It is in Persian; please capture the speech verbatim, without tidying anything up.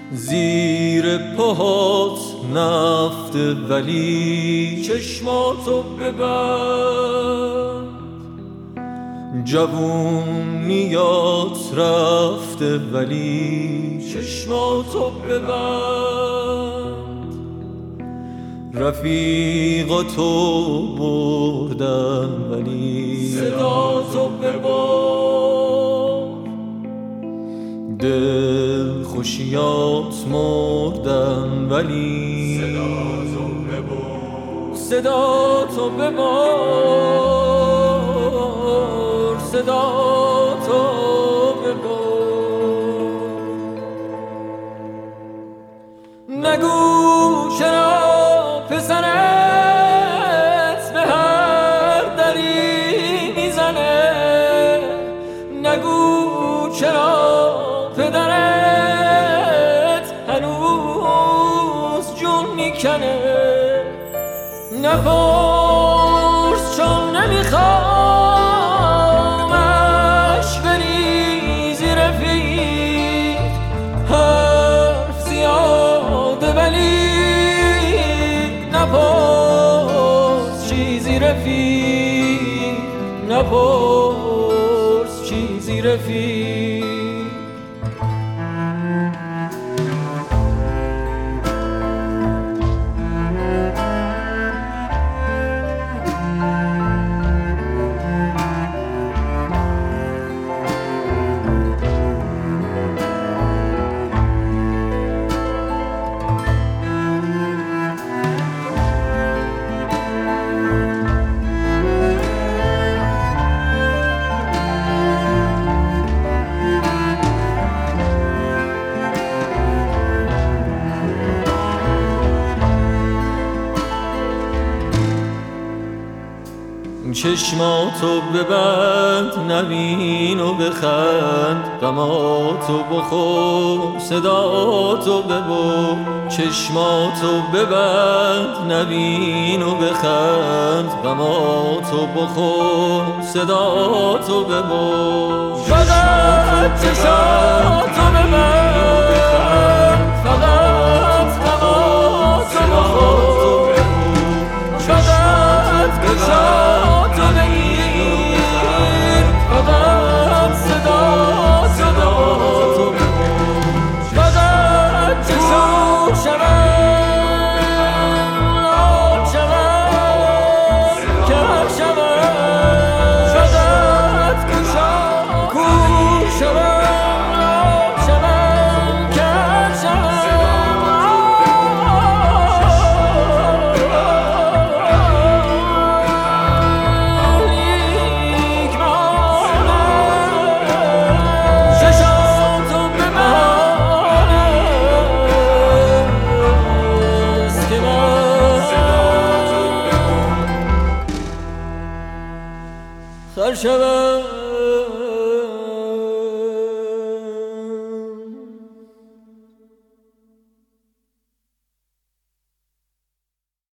زیر پاهات نفت ولی چشماتو ببند، جوونیات رفته ولی چشماتو ببند، رفیقاتو بردن ولی صداتو ببر، دل خوشیات مردن ولی صداتو ببر، صداتو ببر، صداتو ببر. نگو چرا پسرت به هر دری میزنه، نگو چرا پدرت هنوز جون میکنه، نپرس چون نمیخوامش بریزی رفیق، حرف زیاده ولی نپرس چیزی رفیق، نپرس چیزی رفیق. چشماتو ببند نبین و بخند، غماتو بخور صداتو ببر، چشماتو ببند نبین و بخند، غماتو بخور صداتو ببر. فقط چشماتو ببند، فقط غماتو بخور، فقط گشاتو بگیر، فقط صداتو ببر، فقط چشم شود آب شود کف شود، فقط گشات کور شود آب شود کف شود. خر شود